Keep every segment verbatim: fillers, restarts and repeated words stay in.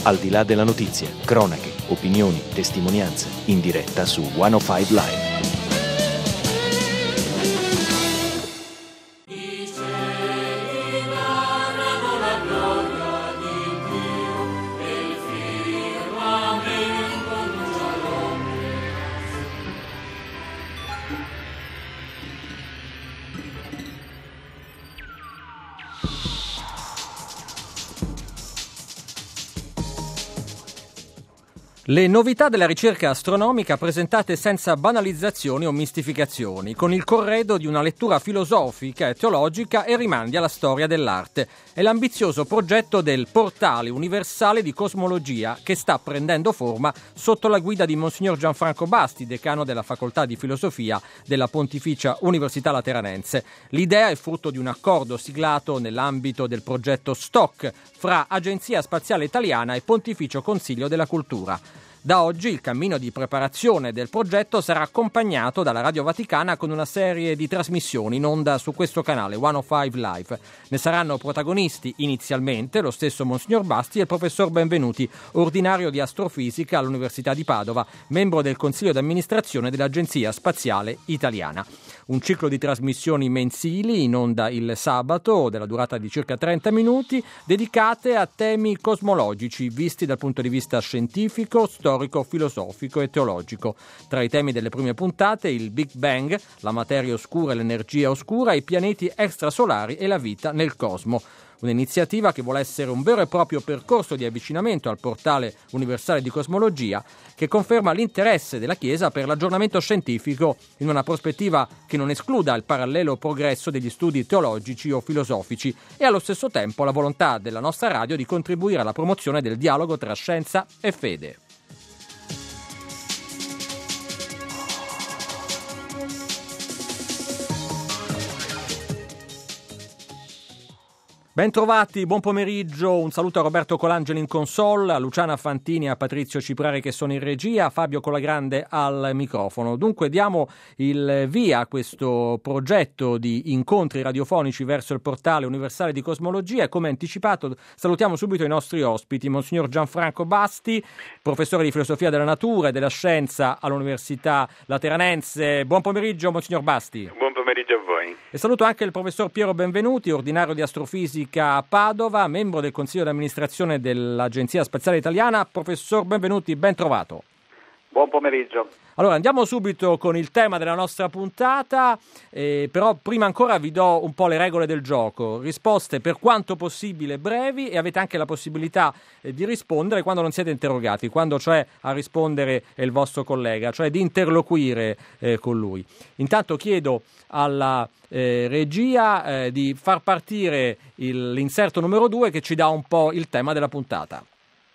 Al di là della notizia, cronache, opinioni, testimonianze, in diretta su centocinque Live. Le novità della ricerca astronomica presentate senza banalizzazioni o mistificazioni, con il corredo di una lettura filosofica e teologica e rimandi alla storia dell'arte. È l'ambizioso progetto del Portale Universale di Cosmologia che sta prendendo forma sotto la guida di Monsignor Gianfranco Basti, decano della Facoltà di Filosofia della Pontificia Università Lateranense. L'idea è frutto di un accordo siglato nell'ambito del progetto STOC fra Agenzia Spaziale Italiana e Pontificio Consiglio della Cultura. Da oggi il cammino di preparazione del progetto sarà accompagnato dalla Radio Vaticana con una serie di trasmissioni in onda su questo canale centocinque Live. Ne saranno protagonisti inizialmente lo stesso Monsignor Basti e il professor Benvenuti, ordinario di astrofisica all'Università di Padova, membro del Consiglio d'amministrazione dell'Agenzia Spaziale Italiana. Un ciclo di trasmissioni mensili in onda il sabato, della durata di circa trenta minuti, dedicate a temi cosmologici visti dal punto di vista scientifico, storico, filosofico e teologico. Tra i temi delle prime puntate il Big Bang, la materia oscura e l'energia oscura, i pianeti extrasolari e la vita nel cosmo. Un'iniziativa che vuole essere un vero e proprio percorso di avvicinamento al portale universale di cosmologia, che conferma l'interesse della Chiesa per l'aggiornamento scientifico in una prospettiva che non escluda il parallelo progresso degli studi teologici o filosofici e allo stesso tempo la volontà della nostra radio di contribuire alla promozione del dialogo tra scienza e fede. Bentrovati, buon pomeriggio, un saluto a Roberto Colangeli in console, a Luciana Fantini e a Patrizio Ciprari che sono in regia, a Fabio Colagrande al microfono. Dunque diamo il via a questo progetto di incontri radiofonici verso il portale universale di cosmologia e come anticipato salutiamo subito i nostri ospiti, Monsignor Gianfranco Basti, professore di filosofia della natura e della scienza all'Università Lateranense. Buon pomeriggio Monsignor Basti. Buon pomeriggio a voi. E saluto anche il professor Piero Benvenuti, ordinario di astrofisica a Padova, membro del Consiglio d'amministrazione dell'Agenzia Spaziale Italiana. Professor Benvenuti, ben trovato. Buon pomeriggio. Allora andiamo subito con il tema della nostra puntata, eh, però prima ancora vi do un po' le regole del gioco, risposte per quanto possibile brevi e avete anche la possibilità eh, di rispondere quando non siete interrogati, quando cioè a rispondere è il vostro collega, cioè di interloquire eh, con lui. Intanto chiedo alla eh, regia eh, di far partire il, l'inserto numero due che ci dà un po' il tema della puntata.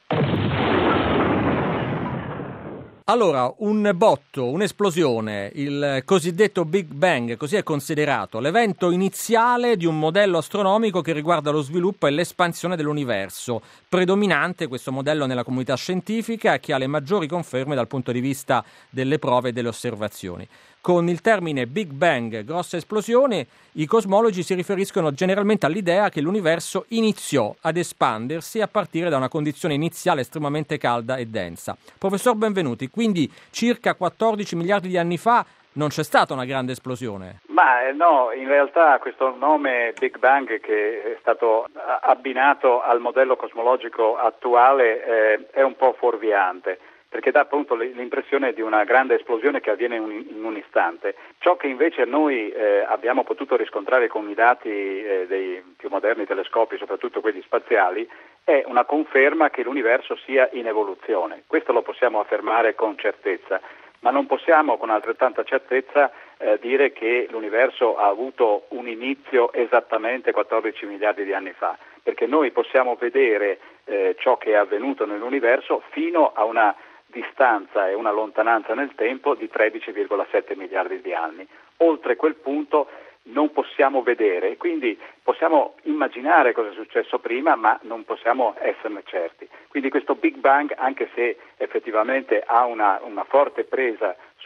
Allora, un botto, un'esplosione, il cosiddetto Big Bang, così è considerato, l'evento iniziale di un modello astronomico che riguarda lo sviluppo e l'espansione dell'universo. Predominante questo modello nella comunità scientifica che ha le maggiori conferme dal punto di vista delle prove e delle osservazioni. Con il termine Big Bang, grossa esplosione, i cosmologi si riferiscono generalmente all'idea che l'universo iniziò ad espandersi a partire da una condizione iniziale estremamente calda e densa. Professor Benvenuti, quindi circa quattordici miliardi di anni fa non c'è stata una grande esplosione? Ma eh, no, in realtà questo nome Big Bang che è stato abbinato al modello cosmologico attuale eh, è un po' fuorviante, perché dà appunto l'impressione di una grande esplosione che avviene in un istante. Ciò che invece noi eh, abbiamo potuto riscontrare con i dati eh, dei più moderni telescopi, soprattutto quelli spaziali, è una conferma che l'universo sia in evoluzione. Questo lo possiamo affermare con certezza, ma non possiamo con altrettanta certezza eh, dire che l'universo ha avuto un inizio esattamente quattordici miliardi di anni fa, perché noi possiamo vedere eh, ciò che è avvenuto nell'universo fino a una distanza e una lontananza nel tempo di tredici virgola sette miliardi di anni. Oltre quel punto non possiamo vedere, quindi possiamo immaginare cosa è successo prima, ma non possiamo esserne certi. Quindi questo Big Bang, anche se effettivamente ha una, una forte presa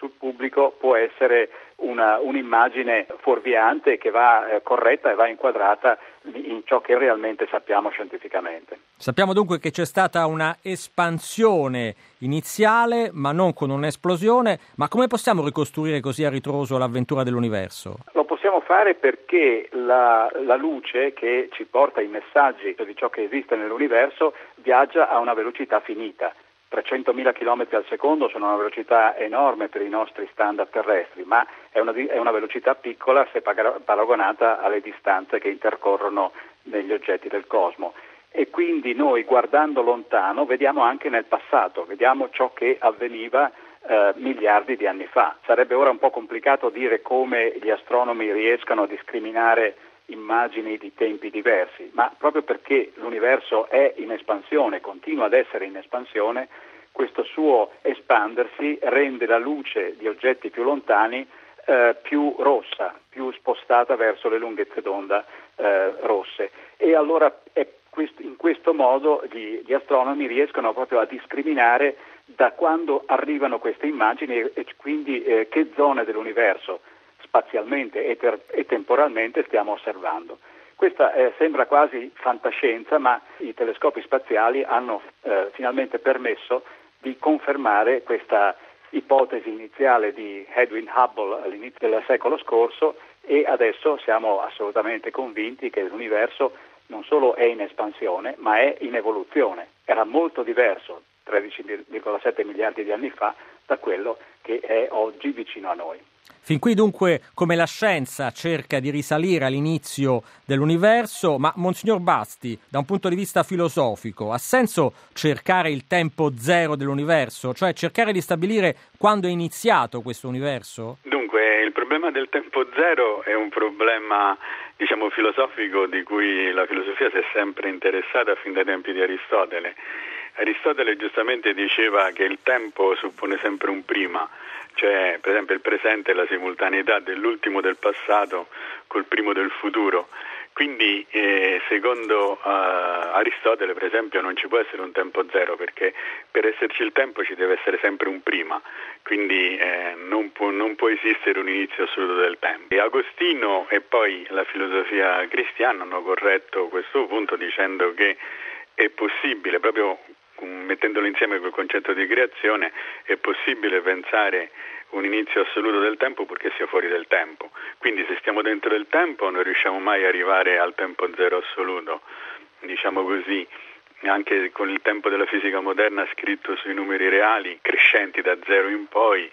sul pubblico può essere una, un'immagine fuorviante che va eh, corretta e va inquadrata in ciò che realmente sappiamo scientificamente. Sappiamo dunque che c'è stata una espansione iniziale, ma non con un'esplosione. Ma come possiamo ricostruire così a ritroso l'avventura dell'universo? Lo possiamo fare perché la, la luce che ci porta i messaggi di ciò che esiste nell'universo viaggia a una velocità finita. trecentomila chilometri al secondo sono una velocità enorme per i nostri standard terrestri, ma è una, è una velocità piccola se paragonata alle distanze che intercorrono negli oggetti del cosmo. E quindi noi, guardando lontano, vediamo anche nel passato, vediamo ciò che avveniva eh, miliardi di anni fa. Sarebbe ora un po' complicato dire come gli astronomi riescano a discriminare immagini di tempi diversi, ma proprio perché l'universo è in espansione, continua ad essere in espansione, questo suo espandersi rende la luce di oggetti più lontani eh, più rossa, più spostata verso le lunghezze d'onda eh, rosse. E allora è in questo modo gli, gli astronomi riescono proprio a discriminare da quando arrivano queste immagini e, e quindi eh, che zone dell'universo spazialmente e, ter- e temporalmente stiamo osservando. Questa eh, sembra quasi fantascienza, ma i telescopi spaziali hanno eh, finalmente permesso di confermare questa ipotesi iniziale di Edwin Hubble all'inizio del secolo scorso, e adesso siamo assolutamente convinti che l'universo non solo è in espansione, ma è in evoluzione. Era molto diverso tredici virgola sette miliardi di anni fa da quello che è oggi vicino a noi. Fin qui dunque come la scienza cerca di risalire all'inizio dell'universo, ma Monsignor Basti, da un punto di vista filosofico, ha senso cercare il tempo zero dell'universo? Cioè cercare di stabilire quando è iniziato questo universo? Dunque, il problema del tempo zero è un problema, diciamo, filosofico di cui la filosofia si è sempre interessata fin dai tempi di Aristotele. Aristotele giustamente diceva che il tempo suppone sempre un prima, cioè per esempio il presente è la simultaneità dell'ultimo del passato col primo del futuro. Quindi eh, secondo uh, Aristotele, per esempio, non ci può essere un tempo zero, perché per esserci il tempo ci deve essere sempre un prima, quindi eh, non, può, non può esistere un inizio assoluto del tempo. E Agostino e poi la filosofia cristiana hanno corretto questo punto dicendo che è possibile, proprio mettendolo insieme col concetto di creazione, è possibile pensare un inizio assoluto del tempo purché sia fuori del tempo. Quindi se stiamo dentro del tempo non riusciamo mai ad arrivare al tempo zero assoluto, diciamo così. Anche con il tempo della fisica moderna scritto sui numeri reali, crescenti da zero in poi,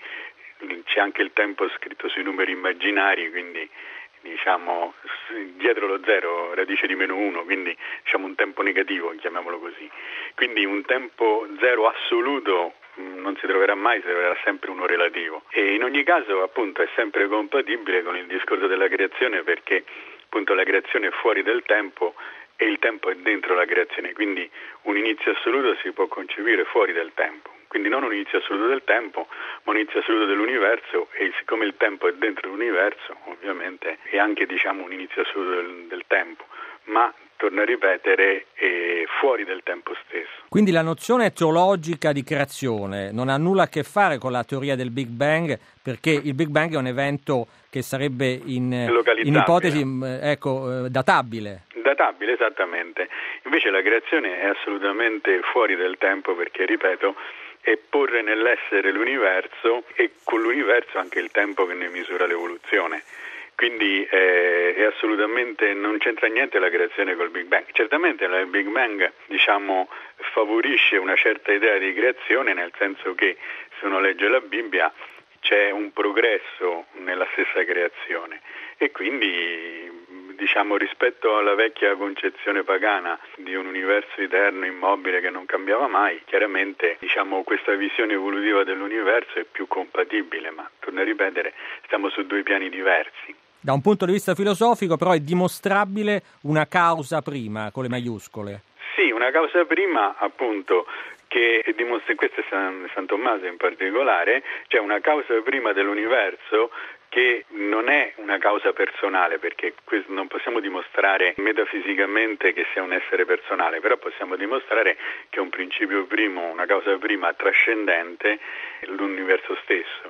c'è anche il tempo scritto sui numeri immaginari, quindi diciamo dietro lo zero radice di meno uno, quindi diciamo un tempo negativo, chiamiamolo così. Quindi un tempo zero assoluto non si troverà mai, si troverà sempre uno relativo, e in ogni caso appunto è sempre compatibile con il discorso della creazione, perché appunto la creazione è fuori del tempo e il tempo è dentro la creazione, quindi un inizio assoluto si può concepire fuori del tempo. Quindi non un inizio assoluto del tempo, ma un inizio assoluto dell'universo, e siccome il tempo è dentro l'universo, ovviamente è anche diciamo un inizio assoluto del, del tempo, ma torno a ripetere, è fuori del tempo stesso. Quindi la nozione teologica di creazione non ha nulla a che fare con la teoria del Big Bang, perché il Big Bang è un evento che sarebbe in, in ipotesi ecco, databile. Databile, esattamente. Invece la creazione è assolutamente fuori del tempo, perché, ripeto, è porre nell'essere l'universo e con l'universo anche il tempo che ne misura l'evoluzione. Quindi eh, è assolutamente, non c'entra niente la creazione col Big Bang. Certamente il Big Bang, diciamo, favorisce una certa idea di creazione, nel senso che se uno legge la Bibbia c'è un progresso nella stessa creazione, e quindi diciamo rispetto alla vecchia concezione pagana di un universo eterno, immobile, che non cambiava mai, chiaramente diciamo questa visione evolutiva dell'universo è più compatibile, ma torno a ripetere, stiamo su due piani diversi. Da un punto di vista filosofico però è dimostrabile una causa prima, con le maiuscole. Sì, una causa prima appunto che dimostra, questo è San, San Tommaso in particolare, c'è una causa prima dell'universo che non è una causa personale, perché non possiamo dimostrare metafisicamente che sia un essere personale, però possiamo dimostrare che è un principio primo, una causa prima trascendente l'universo stesso.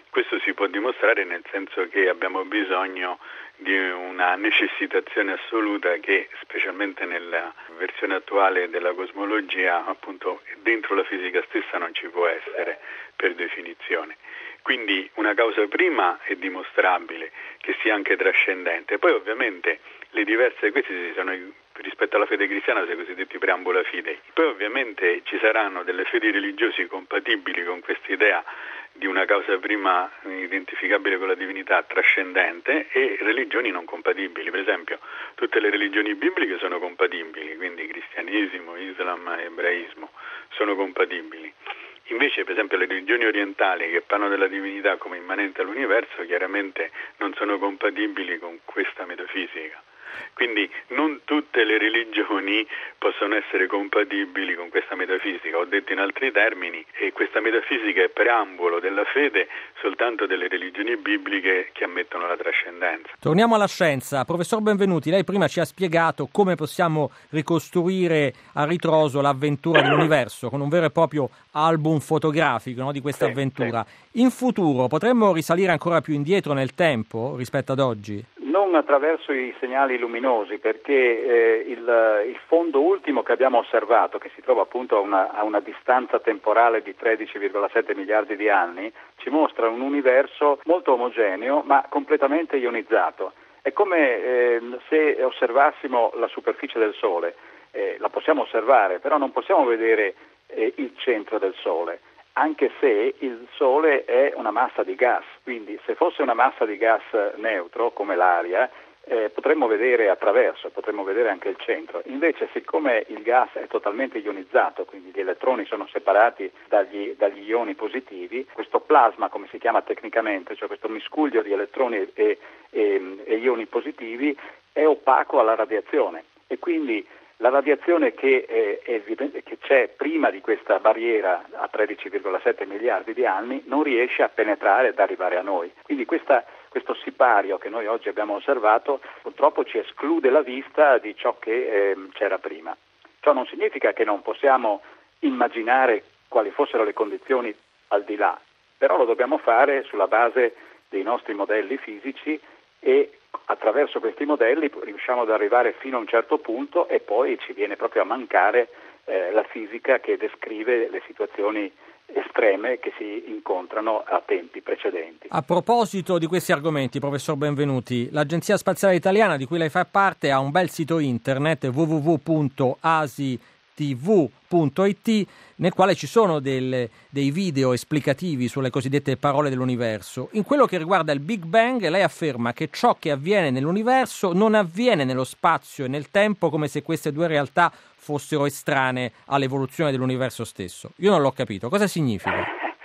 Questo si può dimostrare nel senso che abbiamo bisogno di una necessitazione assoluta che, specialmente nella versione attuale della cosmologia, appunto dentro la fisica stessa non ci può essere per definizione. Quindi una causa prima è dimostrabile, che sia anche trascendente. Poi ovviamente le diverse, questi sono rispetto alla fede cristiana sono i cosiddetti preambula fidei. Poi ovviamente ci saranno delle fedi religiose compatibili con quest'idea di una causa prima identificabile con la divinità trascendente e religioni non compatibili. Per esempio tutte le religioni bibliche sono compatibili, quindi cristianesimo, islam, ebraismo sono compatibili. Invece per esempio le religioni orientali che parlano della divinità come immanente all'universo chiaramente non sono compatibili con questa metafisica. Quindi non tutte le religioni possono essere compatibili con questa metafisica, ho detto in altri termini, e questa metafisica è preambolo della fede soltanto delle religioni bibliche che ammettono la trascendenza. Torniamo alla scienza. Professor Benvenuti, lei prima ci ha spiegato come possiamo ricostruire a ritroso l'avventura dell'universo con un vero e proprio album fotografico, no, di questa sì, avventura. Sì. In futuro potremmo risalire ancora più indietro nel tempo rispetto ad oggi? Non attraverso i segnali luminosi, perché eh, il, il fondo ultimo che abbiamo osservato, che si trova appunto a una, a una distanza temporale di tredici virgola sette miliardi di anni, ci mostra un universo molto omogeneo ma completamente ionizzato. È come eh, se osservassimo la superficie del Sole, eh, la possiamo osservare, però non possiamo vedere eh, il centro del Sole. Anche se il Sole è una massa di gas, quindi se fosse una massa di gas neutro come l'aria eh, potremmo vedere attraverso, potremmo vedere anche il centro. Invece siccome il gas è totalmente ionizzato, quindi gli elettroni sono separati dagli, dagli ioni positivi, questo plasma, come si chiama tecnicamente, cioè questo miscuglio di elettroni e, e, e ioni positivi, è opaco alla radiazione e quindi la radiazione che, è evidente, che c'è prima di questa barriera a tredici virgola sette miliardi di anni non riesce a penetrare ed arrivare a noi. Quindi questa, questo sipario che noi oggi abbiamo osservato purtroppo ci esclude la vista di ciò che eh, c'era prima. Ciò non significa che non possiamo immaginare quali fossero le condizioni al di là, però lo dobbiamo fare sulla base dei nostri modelli fisici e attraverso questi modelli riusciamo ad arrivare fino a un certo punto e poi ci viene proprio a mancare eh, la fisica che descrive le situazioni estreme che si incontrano a tempi precedenti. A proposito di questi argomenti, professor Benvenuti, l'Agenzia Spaziale Italiana, di cui lei fa parte, ha un bel sito internet w w w punto a s i t v punto i t nel quale ci sono del, dei video esplicativi sulle cosiddette parole dell'universo. In quello che riguarda il Big Bang, lei afferma che ciò che avviene nell'universo non avviene nello spazio e nel tempo come se queste due realtà fossero estranee all'evoluzione dell'universo stesso. Io non l'ho capito. Cosa significa?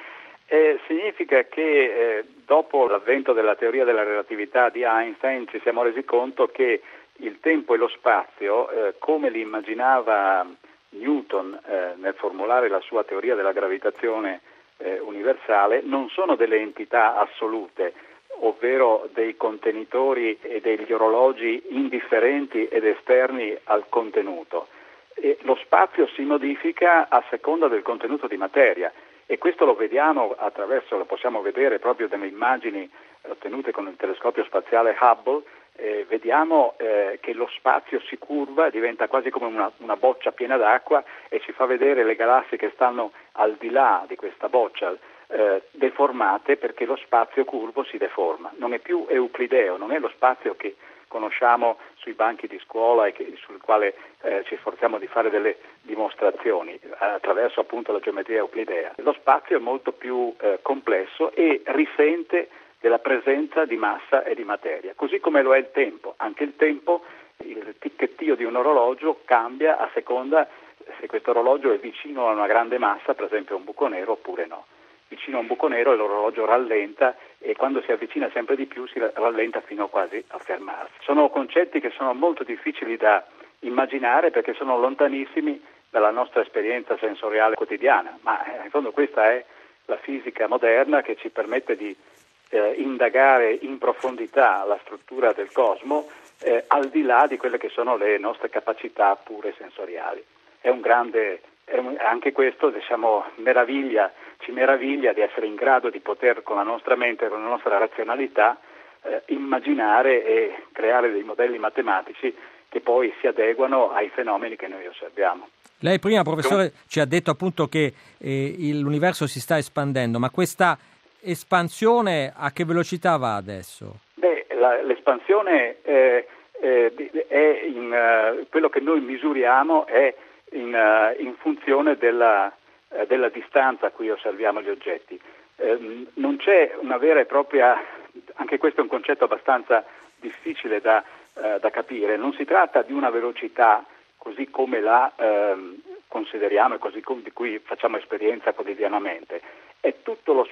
Eh, significa che eh, dopo l'avvento della teoria della relatività di Einstein ci siamo resi conto che il tempo e lo spazio, eh, come li immaginava Newton eh, nel formulare la sua teoria della gravitazione eh, universale, non sono delle entità assolute, ovvero dei contenitori e degli orologi indifferenti ed esterni al contenuto. E lo spazio si modifica a seconda del contenuto di materia e questo lo vediamo attraverso, lo possiamo vedere proprio dalle immagini ottenute con il telescopio spaziale Hubble. Eh, vediamo eh, che lo spazio si curva, diventa quasi come una, una boccia piena d'acqua e ci fa vedere le galassie che stanno al di là di questa boccia eh, deformate perché lo spazio curvo si deforma. Non è più euclideo, non è lo spazio che conosciamo sui banchi di scuola e che, sul quale eh, ci sforziamo di fare delle dimostrazioni attraverso appunto la geometria euclidea. Lo spazio è molto più eh, complesso e risente della presenza di massa e di materia, così come lo è il tempo. Anche il tempo, il ticchettio di un orologio cambia a seconda se questo orologio è vicino a una grande massa, per esempio un buco nero, oppure no. Vicino a un buco nero l'orologio rallenta e quando si avvicina sempre di più si rallenta fino quasi a fermarsi. Sono concetti che sono molto difficili da immaginare perché sono lontanissimi dalla nostra esperienza sensoriale quotidiana, ma in fondo questa è la fisica moderna che ci permette di Eh, indagare in profondità la struttura del cosmo eh, al di là di quelle che sono le nostre capacità pure sensoriali. È un grande è un, anche questo diciamo, meraviglia, ci meraviglia di essere in grado di poter con la nostra mente, con la nostra razionalità, eh, immaginare e creare dei modelli matematici che poi si adeguano ai fenomeni che noi osserviamo. Lei prima, professore, ci ha detto appunto che eh, l'universo si sta espandendo, ma questa espansione a che velocità va adesso? Beh, la, l'espansione eh, eh, è in uh, quello che noi misuriamo è in, uh, in funzione della, uh, della distanza a cui osserviamo gli oggetti. Eh, non c'è una vera e propria, anche questo è un concetto abbastanza difficile da, uh, da capire, non si tratta di una velocità così come la uh, consideriamo e così come di cui facciamo esperienza quotidianamente. È tutto lo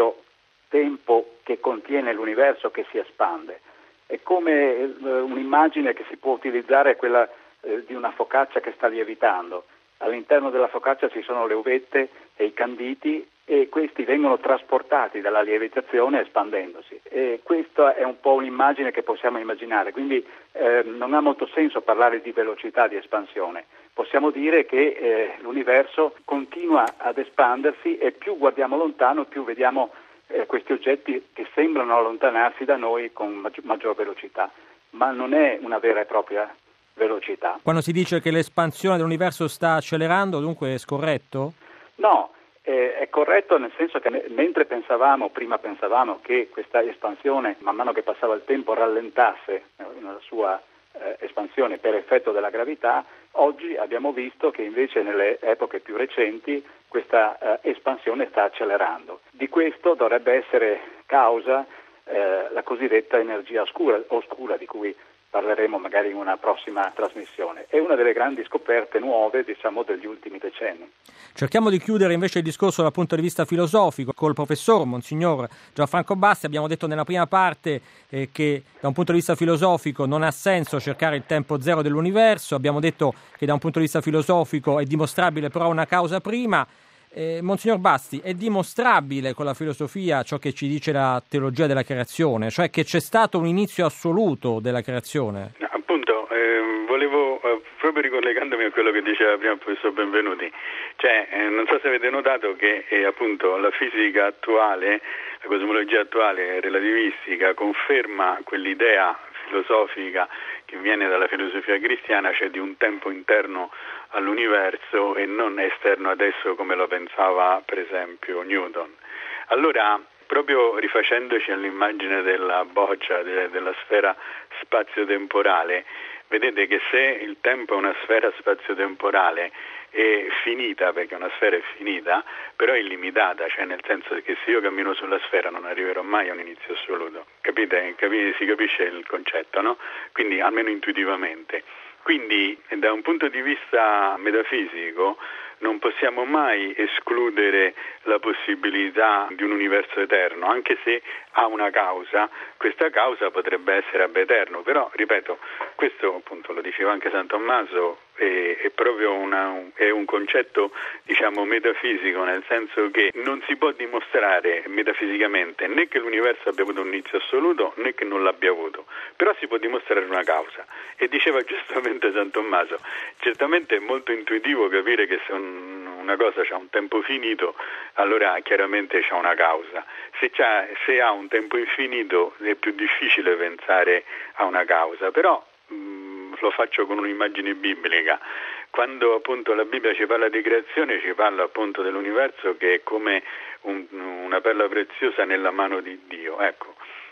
spazio-tempo che contiene l'universo che si espande. È come eh, un'immagine che si può utilizzare, quella eh, di una focaccia che sta lievitando. All'interno della focaccia ci sono le uvette e i canditi e questi vengono trasportati dalla lievitazione espandendosi. E questa è un po' un'immagine che possiamo immaginare, quindi eh, non ha molto senso parlare di velocità di espansione. Possiamo dire che eh, l'universo continua ad espandersi e più guardiamo lontano, più vediamo eh, questi oggetti che sembrano allontanarsi da noi con maggi- maggior velocità, ma non è una vera e propria velocità. Quando si dice che l'espansione dell'universo sta accelerando, dunque è scorretto? No, eh, è corretto nel senso che mentre pensavamo, prima pensavamo che questa espansione, man mano che passava il tempo, rallentasse nella sua eh, espansione per effetto della gravità, oggi abbiamo visto che invece nelle epoche più recenti questa eh, espansione sta accelerando. Di questo dovrebbe essere causa eh, la cosiddetta energia oscura, oscura di cui parleremo magari in una prossima trasmissione. È una delle grandi scoperte nuove, diciamo, degli ultimi decenni. Cerchiamo di chiudere invece il discorso dal punto di vista filosofico col professor Monsignor Gianfranco Basti. Abbiamo detto nella prima parte eh, che da un punto di vista filosofico non ha senso cercare il tempo zero dell'universo. Abbiamo detto che da un punto di vista filosofico è dimostrabile però una causa prima. Eh, Monsignor Basti, è dimostrabile con la filosofia ciò che ci dice la teologia della creazione, cioè che c'è stato un inizio assoluto della creazione? No, appunto, eh, volevo, eh, proprio ricollegandomi a quello che diceva prima il professor Benvenuti, cioè eh, non so se avete notato che eh, appunto la fisica attuale, la cosmologia attuale relativistica conferma quell'idea filosofica che viene dalla filosofia cristiana, cioè di un tempo interno all'universo e non esterno ad esso come lo pensava per esempio Newton. Allora, proprio rifacendoci all'immagine della boccia, de- della sfera spazio-temporale, vedete che se il tempo è una sfera spazio-temporale è finita, perché una sfera è finita, però è illimitata, cioè nel senso che se io cammino sulla sfera non arriverò mai a un inizio assoluto. Capite? Capi- si capisce il concetto, no? Quindi almeno intuitivamente. Quindi da un punto di vista metafisico non possiamo mai escludere la possibilità di un universo eterno, anche se ha una causa. Questa causa potrebbe essere ab eterno, però ripeto, questo appunto lo diceva anche San Tommaso, è, è proprio una, è un concetto diciamo metafisico, nel senso che non si può dimostrare metafisicamente né che l'universo abbia avuto un inizio assoluto né che non l'abbia avuto, però si può dimostrare una causa. E diceva giustamente San Tommaso, certamente è molto intuitivo capire che se un una cosa ha un tempo finito, allora chiaramente c'ha una causa. Se, c'ha, se ha un tempo infinito è più difficile pensare a una causa, però mh, lo faccio con un'immagine biblica. Quando appunto la Bibbia ci parla di creazione, ci parla appunto dell'universo che è come un, una perla preziosa nella mano di Dio. Ecco.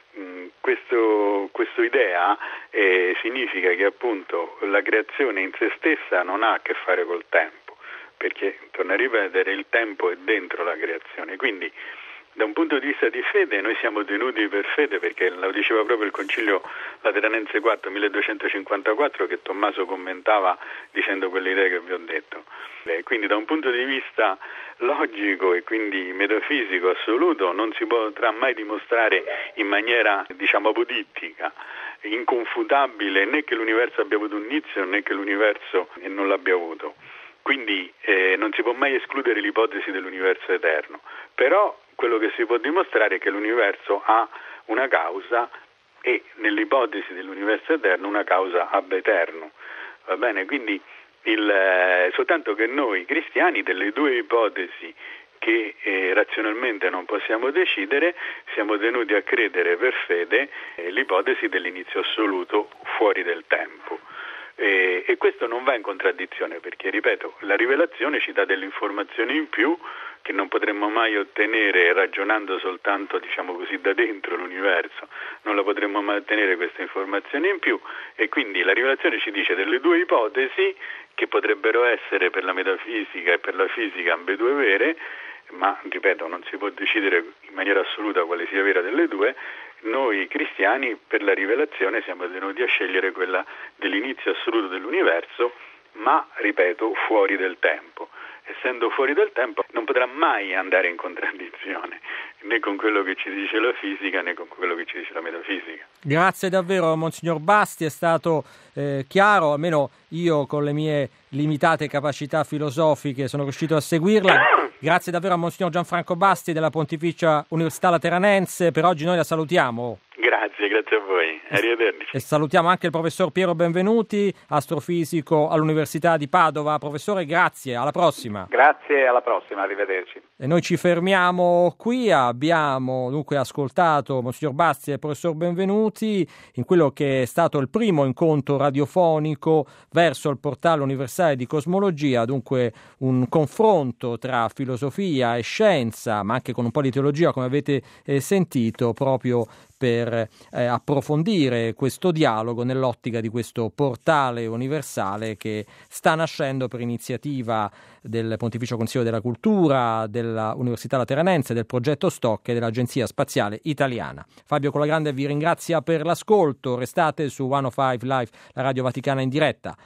Questo, questo idea eh, significa che appunto la creazione in se stessa non ha a che fare col tempo, perché, torno a ripetere, il tempo è dentro la creazione. Quindi da un punto di vista di fede noi siamo tenuti per fede, perché lo diceva proprio il Concilio Lateranense quattro, milleduecentocinquantaquattro, che Tommaso commentava dicendo quelle idee che vi ho detto. E quindi da un punto di vista logico e quindi metafisico assoluto non si potrà mai dimostrare in maniera diciamo apodittica, inconfutabile, né che l'universo abbia avuto un inizio né che l'universo non l'abbia avuto. Quindi eh, non si può mai escludere l'ipotesi dell'universo eterno, però quello che si può dimostrare è che l'universo ha una causa e nell'ipotesi dell'universo eterno una causa ab eterno, va bene? Quindi Il, eh, soltanto che noi cristiani delle due ipotesi che eh, razionalmente non possiamo decidere, siamo tenuti a credere per fede eh, l'ipotesi dell'inizio assoluto fuori del tempo. E, e questo non va in contraddizione perché, ripeto, la rivelazione ci dà delle informazioni in più che non potremmo mai ottenere ragionando soltanto, diciamo così, da dentro l'universo, non la potremmo mai ottenere queste informazioni in più, e quindi la rivelazione ci dice delle due ipotesi che potrebbero essere per la metafisica e per la fisica ambedue vere, ma ripeto, non si può decidere in maniera assoluta quale sia vera delle due. Noi cristiani per la rivelazione siamo tenuti a scegliere quella dell'inizio assoluto dell'universo, ma ripeto, fuori del tempo. Essendo fuori del tempo non potrà mai andare in contraddizione né con quello che ci dice la fisica né con quello che ci dice la metafisica. Grazie davvero Monsignor Basti, è stato eh, chiaro, almeno io con le mie limitate capacità filosofiche sono riuscito a seguirla. Grazie davvero a Monsignor Gianfranco Basti della Pontificia Università Lateranense. Per oggi noi la salutiamo. Grazie, grazie a voi. Arrivederci. E salutiamo anche il professor Piero Benvenuti, astrofisico all'Università di Padova. Professore, grazie, alla prossima. Grazie, alla prossima, arrivederci. E noi ci fermiamo qui, abbiamo dunque ascoltato Monsignor Basti e il professor Benvenuti in quello che è stato il primo incontro radiofonico verso il portale universale di cosmologia, dunque un confronto tra filosofia e scienza, ma anche con un po' di teologia, come avete eh, sentito, proprio per eh, approfondire questo dialogo nell'ottica di questo portale universale che sta nascendo per iniziativa del Pontificio Consiglio della Cultura, della Università Lateranense, del progetto Stock e dell'Agenzia Spaziale Italiana. Fabio Colagrande vi ringrazia per l'ascolto, restate su centocinque Live, la Radio Vaticana in diretta.